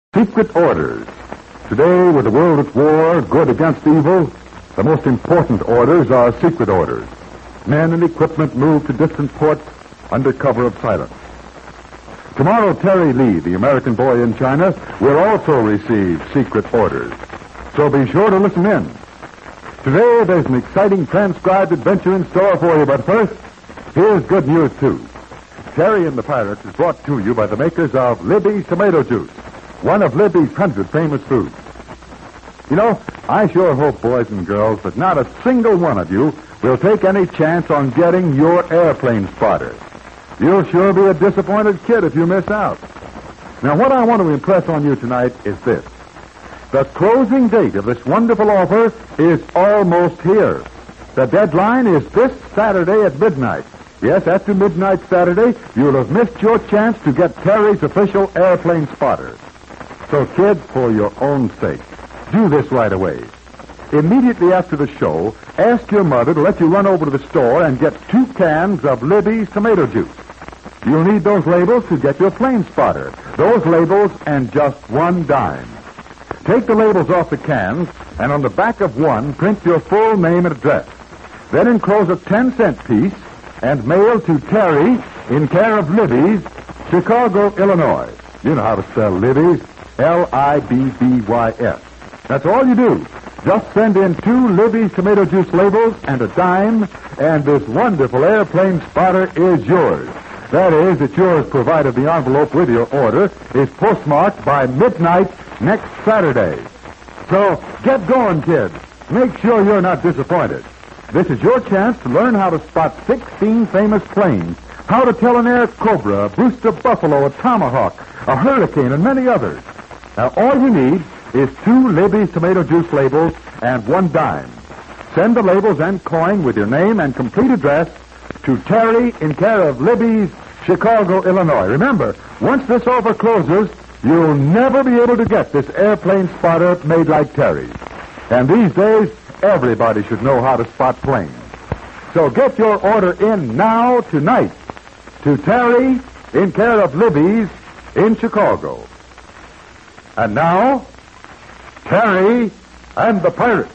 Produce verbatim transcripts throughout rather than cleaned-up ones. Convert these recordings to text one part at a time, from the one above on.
Secret orders. Today, with the world at war, good against evil, the most important orders are secret orders. Men and equipment move to distant ports under cover of silence. Tomorrow, Terry Lee, the American boy in China, will also receive secret orders. So be sure to listen in. Today, there's an exciting transcribed adventure in store for you, but first, here's good news, too. Terry and the Pirates is brought to you by the makers of Libby's Tomato Juice, one of Libby's hundred famous foods. You know, I sure hope, boys and girls, that not a single one of you will take any chance on getting your airplane spotter. You'll sure be a disappointed kid if you miss out. Now, what I want to impress on you tonight is this. The closing date of this wonderful offer is almost here. The deadline is this Saturday at midnight. Yes, after midnight Saturday, you'll have missed your chance to get Terry's official airplane spotter. So, kids, for your own sake, do this right away. Immediately after the show, ask your mother to let you run over to the store and get two cans of Libby's Tomato Juice. You'll need those labels to get your plane spotter. Those labels and just one dime. Take the labels off the cans, and on the back of one, print your full name and address. Then enclose a ten-cent piece and mail to Terry in care of Libby's, Chicago, Illinois. You know how to spell Libby's. L I B B Y S. That's all you do. Just send in two Libby's tomato juice labels and a dime, and this wonderful airplane spotter is yours. That is, it's yours provided the envelope with your order is postmarked by midnight next Saturday. So, get going, kids. Make sure you're not disappointed. This is your chance to learn how to spot sixteen famous planes, how to tell an air cobra, a Brewster buffalo, a tomahawk, a hurricane, and many others. Now, all you need is two Libby's tomato juice labels and one dime. Send the labels and coin with your name and complete address to Terry in care of Libby's, Chicago, Illinois. Remember, once this offer closes, you'll never be able to get this airplane spotter made like Terry's. And these days, everybody should know how to spot planes. So get your order in now, tonight, to Terry in care of Libby's in Chicago. And now, Terry and the Pirates.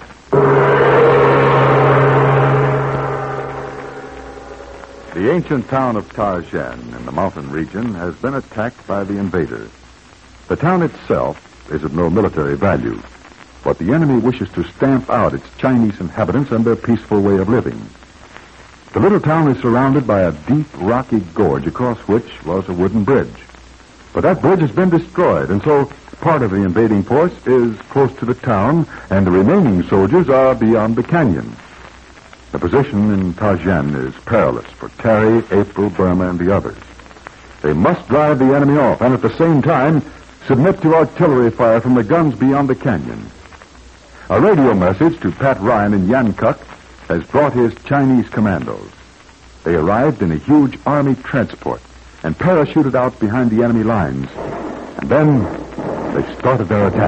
The ancient town of Tarzan in the mountain region has been attacked by the invaders. The town itself is of no military value, but the enemy wishes to stamp out its Chinese inhabitants and their peaceful way of living. The little town is surrounded by a deep, rocky gorge across which was a wooden bridge. But that bridge has been destroyed, and so part of the invading force is close to the town, and the remaining soldiers are beyond the canyon. The position in Tarzan is perilous for Terry, April, Burma, and the others. They must drive the enemy off, and at the same time, submit to artillery fire from the guns beyond the canyon. A radio message to Pat Ryan in Yankuk has brought his Chinese commandos. They arrived in a huge army transport and parachuted out behind the enemy lines. And then they started their attack.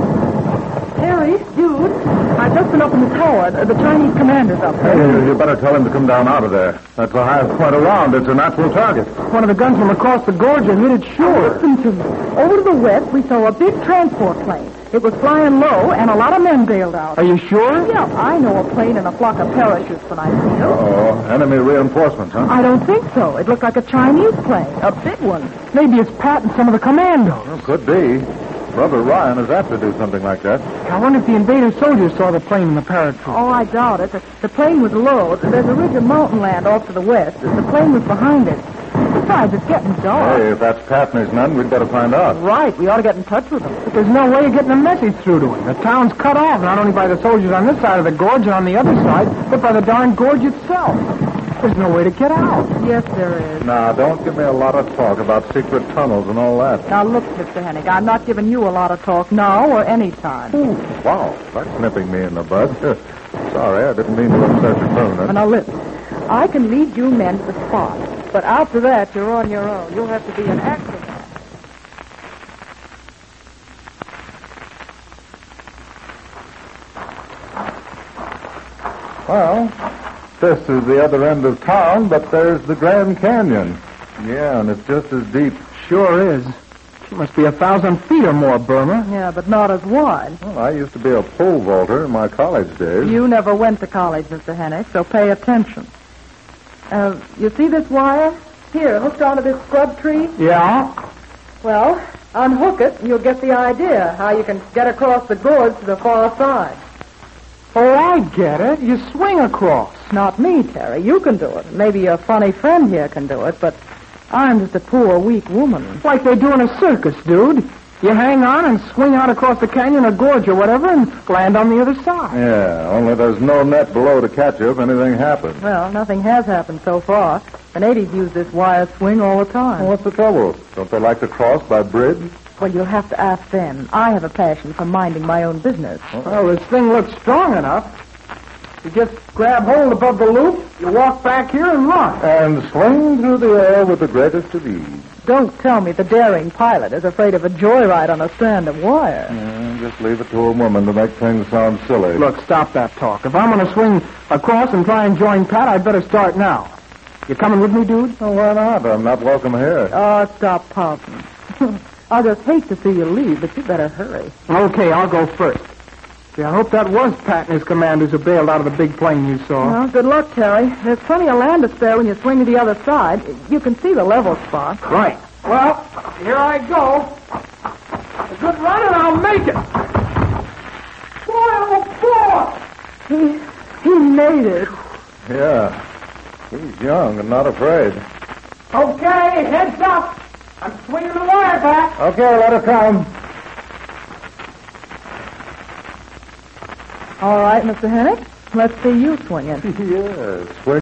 Terry, dude, I've just been up in the tower. The, the Chinese commander's up there. Hey, you better tell him to come down out of there. That's the highest point around. It's a natural target. One of the guns from across the gorge and hit it sure. Listen to me. Over to the west, we saw a big transport plane. It was flying low, and a lot of men bailed out. Are you sure? Yeah, I know a plane and a flock of parachutes when I see them. Oh, enemy reinforcements, huh? I don't think so. It looked like a Chinese plane, a big one. Maybe it's Pat and some of the commandos. Well, could be. Brother Ryan is apt to do something like that. I wonder if the invader soldiers saw the plane and the parachute. Oh, I doubt it. The, the plane was low. There's a ridge of mountain land off to the west. The plane was behind it. Besides, it's getting dark. Hey, if that's Pat and his men, we'd better find out. Right. We ought to get in touch with them. But there's no way of getting a message through to him. The town's cut off, not only by the soldiers on this side of the gorge and on the other side, but by the darn gorge itself. There's no way to get out. Yes, there is. Now, don't give me a lot of talk about secret tunnels and all that. Now, look, Mister Hennig, I'm not giving you a lot of talk now or any time. Ooh, wow, that's nipping me in the bud. Sorry, I didn't mean to upset your tone. Now, listen, I can lead you men to the spot, but after that, you're on your own. You'll have to be an active man. Well, this is the other end of town, but there's the Grand Canyon. Yeah, and it's just as deep. Sure is. She must be a thousand feet or more, Burma. Yeah, but not as wide. Well, I used to be a pole vaulter in my college days. You never went to college, Mister Hennick, so pay attention. Uh, you see this wire? Here, hooked onto this scrub tree? Yeah? Well, unhook it, and you'll get the idea how you can get across the gorge to the far side. Oh, I get it. You swing across. Not me, Terry. You can do it. Maybe your funny friend here can do it, but I'm just a poor, weak woman. Like they do in a circus, dude. You hang on and swing out across the canyon or gorge or whatever and land on the other side. Yeah, only there's no net below to catch you if anything happens. Well, nothing has happened so far. The natives use this wire swing all the time. Well, what's the trouble? Don't they like to cross by bridge? Well, you'll have to ask them. I have a passion for minding my own business. Well, this thing looks strong enough. You just grab hold above the loop, you walk back here and run. And swing through the air with the greatest of ease. Don't tell me the daring pilot is afraid of a joyride on a strand of wire. Yeah, just leave it to a woman to make things sound silly. Look, stop that talk. If I'm going to swing across and try and join Pat, I'd better start now. You coming with me, dude? Well, why not? I'm not welcome here. Oh, stop pouting. I'll just hate to see you leave, but you better hurry. Okay, I'll go first. See, I hope that was Pat and his commanders who bailed out of the big plane you saw. Well, good luck, Terry. There's plenty of land to spare when you swing to the other side. You can see the level spot. Right. Well, here I go. A good run and I'll make it. Boy, oh, boy! He, he made it. Yeah. He's young and not afraid. Okay, heads up. I'm swinging the wire back. Okay, let her come. All right, Mister Hennick. Let's see you swing it. Yeah, swing.